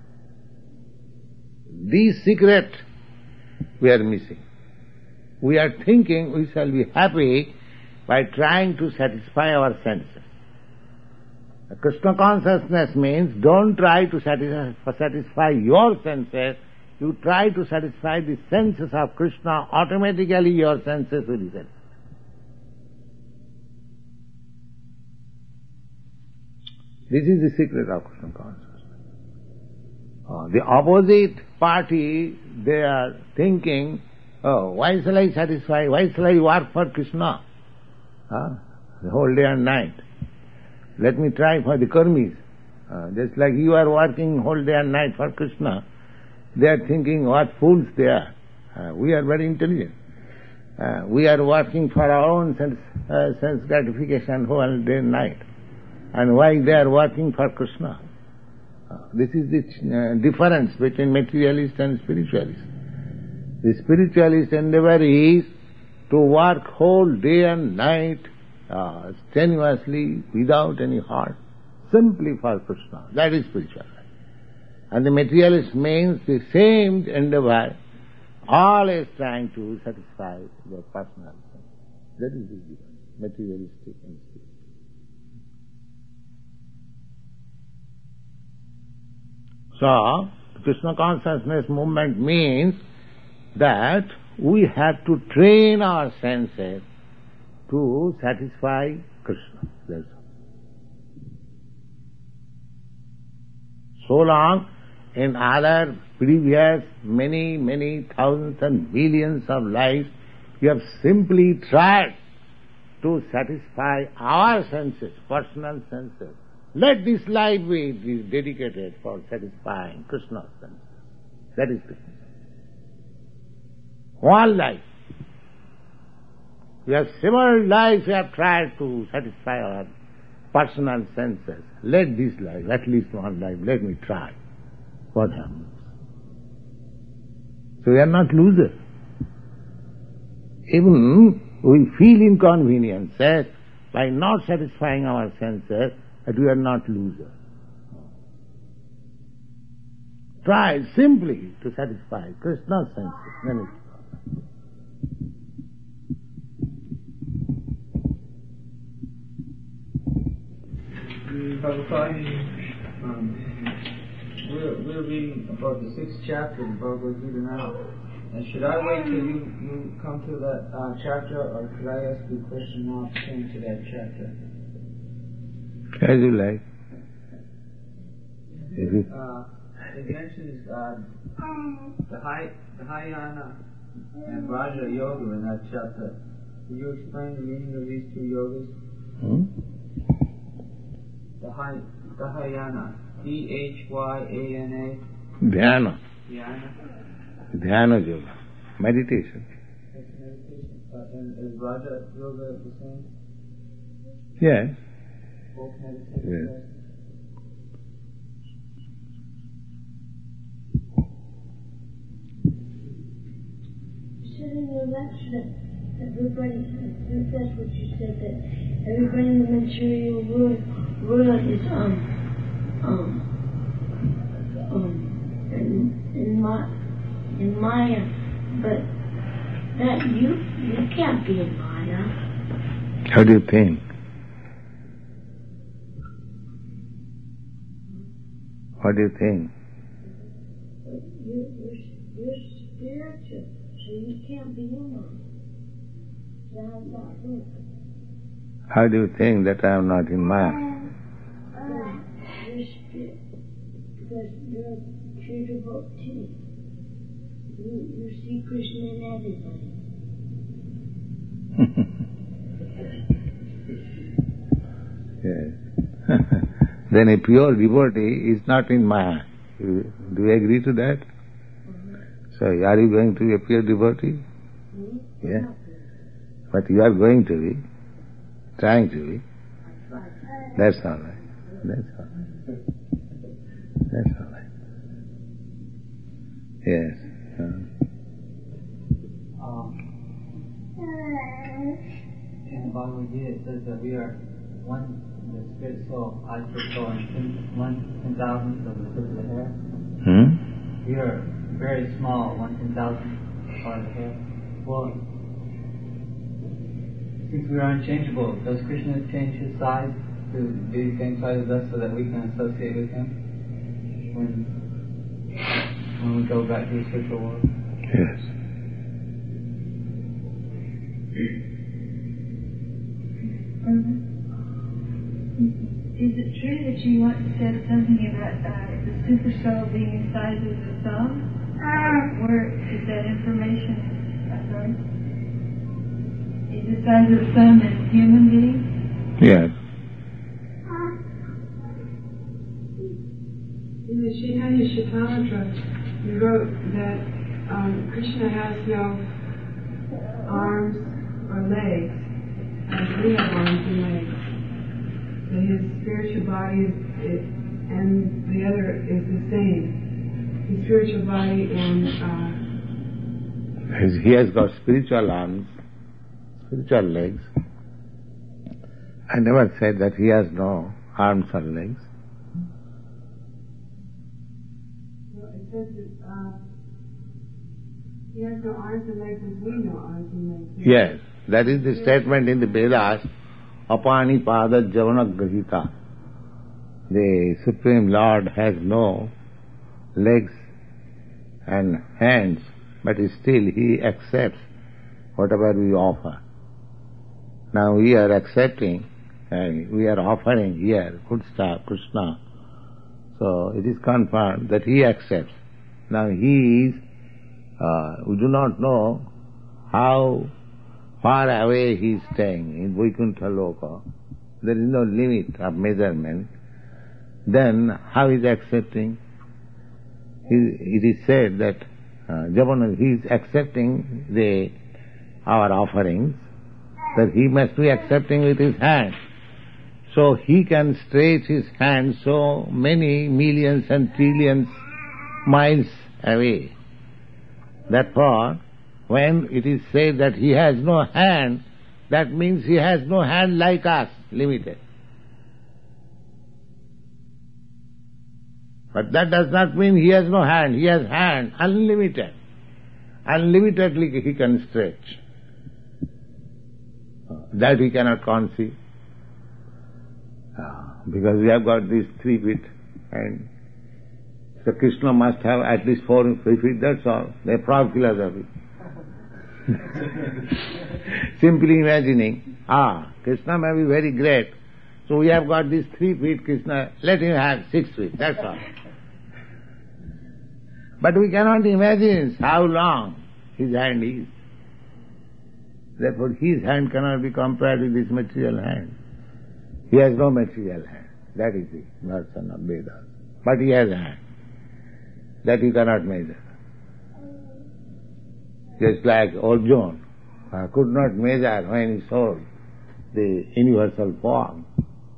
This secret we are missing. We are thinking we shall be happy by trying to satisfy our senses. Krishna consciousness means don't try to satisfy, satisfy your senses, you try to satisfy the senses of Krishna, automatically your senses will be satisfied. This is the secret of Krishna consciousness. Uh, the opposite party, they are thinking, oh, why shall I satisfy, why shall I work for Krishna? Uh, the whole day and night. Let me try for the karmis. Uh, just like you are working whole day and night for Krishna, they are thinking what fools they are. Uh, we are very intelligent. Uh, we are working for our own sense, uh, sense gratification whole day and night. And why they are working for Krishna? Uh, this is the uh, difference between materialist and spiritualist. The spiritualist endeavor is to work whole day and night uh, strenuously, without any heart, simply for Krishna. That is spiritual life. And the materialist means the same endeavor, always trying to satisfy their personal sense. That is the difference, materialistic and spiritual. So, Krishna consciousness movement means that we have to train our senses to satisfy Krishna. That's all. So long, in other previous many, many thousands and millions of lives, we have simply tried to satisfy our senses, personal senses, Let this life be dedicated for satisfying Krishna's senses. That is the one life. We have several lives we have tried to satisfy our personal senses. Let this life, at least one life, let me try. What happens? So we are not losers. Even we feel inconveniences by not satisfying our senses, but we are not losers. Try simply to satisfy Krishna's senses. Then it's Prabhupada, um, we're, we're reading about the sixth chapter of Bhagavad Gita now. And should I wait till you, you come to that uh, chapter, or could I ask you a question now pertaining to that chapter? as you like. If you Uh, it mentions uh, the high, the Hyana and Raja Yoga in that chapter. Will you explain the meaning of these two yogas? Hmm? The Hy, the Hyana, D H Y A N A. Dhyana. Dhyana. Dhyana yoga. Meditation. That's meditation. Uh, and is Raja Yoga the same? Yes. Both meditation. Yes. You said in your lecture that everybody, since that's what you said, that everybody in the material world, world is um um um in, in my in Maya, but that you you can't be in Maya. How do you think? What do you think? But you you're, you're spiritual, so you can't be in Maya. Sounds like this. How do you think that I am not in Maya? Uh, you're spirit, because you're a true devotee. You, you see Krishna in everybody. Yes. Then a pure devotee is not in Maya. You- Do you agree to that? So are you going to be a pure devotee? Hmm? Yeah. But you are going to be, trying to be. That's all right. That's all right. That's all right. Yes. Uh, Um, in Bhagavad Gita it says that we are one, the spirit soul, I spirit soul, and ten, one ten thousandth of the tip of the hair. hmm? We are very small, one ten thousandth part of the hair. Well, since we are unchangeable, does Krishna change his size to be the same size as us so that we can associate with him when when we go back to the spiritual world? Yes. Is it true that you once said something about uh, the super soul being the size of the thumb? Where is that information? Uh, sorry. Is the size of the thumb in a human being? Yes. In the Chaitanya Chaitanya, you wrote that um, Krishna has no arms or legs, as we have arms and legs. So his spiritual body is, is, and the other is the same. His spiritual body and uh, His- He has got spiritual arms, spiritual legs. I never said that he has no arms or legs. well, it says that uh, he has no arms and legs as we know arms and legs. Yes, that is the statement in the Vedas, Apani Pada Javana Grahita. The Supreme Lord has no legs and hands, but still he accepts whatever we offer. Now we are accepting, and we are offering here Krishna, Krishna. So it is confirmed that he accepts. Now he is, uh, we do not know how far away he is staying in Vaikuntha Loka. There is no limit of measurement. then how is accepting? It is said that uh, Javanna, he is accepting the our offerings, that he must be accepting with his hand. So he can stretch his hand so many millions and trillions miles away. Therefore, when it is said that he has no hand, that means he has no hand like us, limited. But that does not mean he has no hand. He has hand, unlimited. Unlimitedly he can stretch. That we cannot conceive. Because we have got these three feet, and so Krishna must have at least four three feet, that's all. They proud philosophy. Simply imagining, ah, Krishna may be very great, so we have got these three feet, Krishna, let him have six feet, that's all. But we cannot imagine how long his hand is. Therefore his hand cannot be compared with this material hand. He has no material hand. That is the version of Vedas. But he has a hand. That you cannot measure. Just like Arjuna uh, could not measure when he saw the universal form.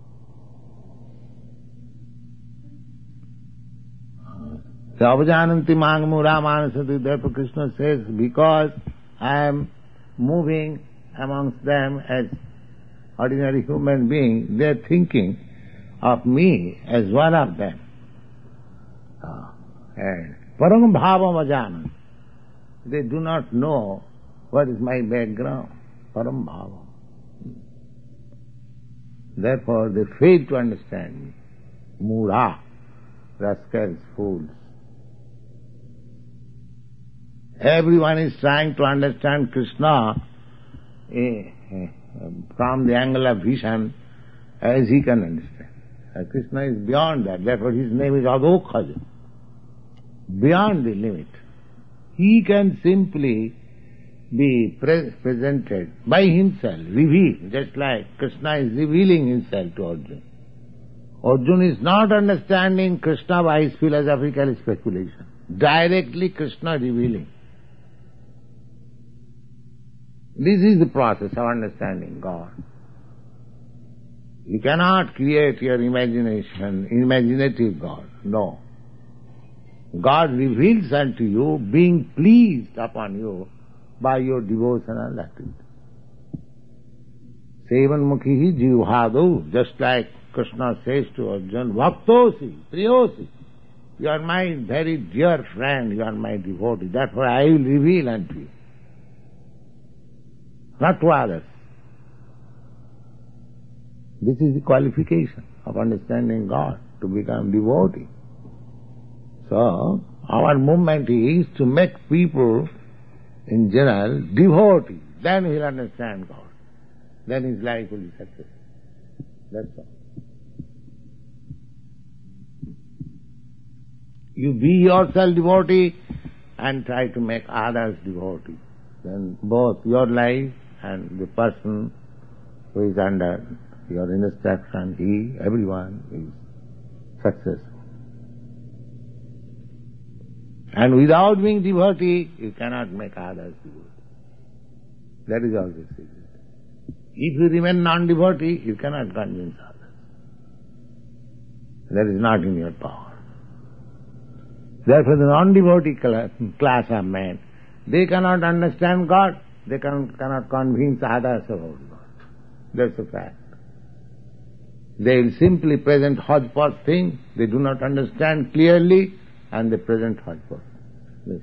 So Avajananti Mangamura Manasati, therefore Krishna says, because I am moving amongst them as ordinary human being, they are thinking of me as one of them. Uh, and Param Bhavam Ajanan. They do not know what is my background. Param Bhavam. Therefore they fail to understand me. Mura, rascals, fools. Everyone is trying to understand Krishna eh, eh, from the angle of vision as he can understand. Uh, Krishna is beyond that, therefore his name is Adokhaja. Beyond the limit. He can simply be pre- presented by himself, revealed, just like Krishna is revealing himself to Arjuna. Arjuna is not understanding Krishna by his philosophical speculation. Directly Krishna revealing. This is the process of understanding God. You cannot create your imagination, imaginative God. No. God reveals unto you, being pleased upon you by your devotional activity. Sevan mukhihi jivhadu, just like Krishna says to Arjuna, Bhaktosi, Priyosi, you are my very dear friend, you are my devotee, therefore I will reveal unto you. Not to others. This is the qualification of understanding God, to become devotee. So, our movement is to make people in general devotees. Then he'll understand God. Then his life will be successful. That's all. You be yourself devotee and try to make others devotee. Then both your life and the person who is under your instruction, he, everyone is successful. And without being devotee, you cannot make others devotee. That is all the secret. If you remain non-devotee, you cannot convince others. That is not in your power. Therefore the non-devotee class of men, they cannot understand God, they can, cannot convince others about God. That's a fact. They will simply present hodgepodge things, they do not understand clearly, and they present hodgepodge. Yes.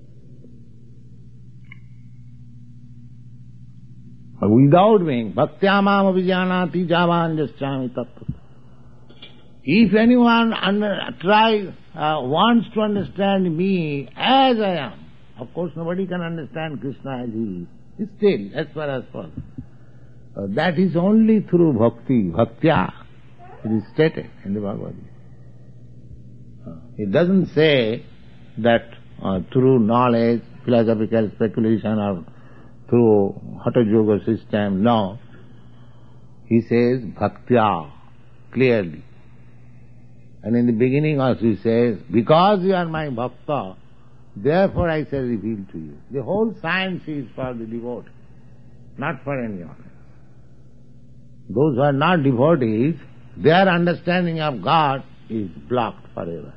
Without being, bhaktyamam avijanati javan jasyami tattva. If anyone under, tries, uh, wants to understand me as I am, of course nobody can understand Krishna as he is. Still, as far as possible. Uh, that is only through bhakti, bhaktya. It is stated in the Bhagavad Gita. Uh, it doesn't say that uh, through knowledge, philosophical speculation, or through Hatha Yoga system. No. He says bhaktya, clearly. And in the beginning also he says, because you are my bhakta, therefore I shall reveal to you. The whole science is for the devotee, not for anyone else. Those who are not devotees, their understanding of God is blocked forever.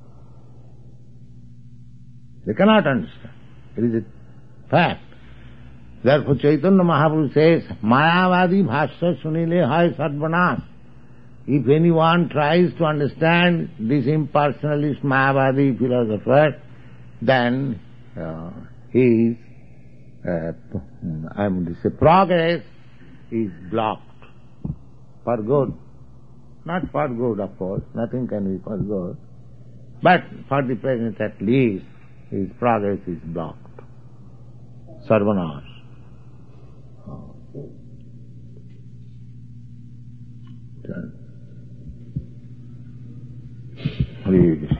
They cannot understand. It is a fact. Therefore Chaitanya Mahaprabhu says, Mayavadi bhashya sunile hai sarvanash. If anyone tries to understand this impersonalist Mayavadi philosopher, then uh, his uh, I mean, this progress is blocked for good. Not for good, of course. Nothing can be for good. But for the present at least, his progress is blocked. Sarvanash. Hare Krishna.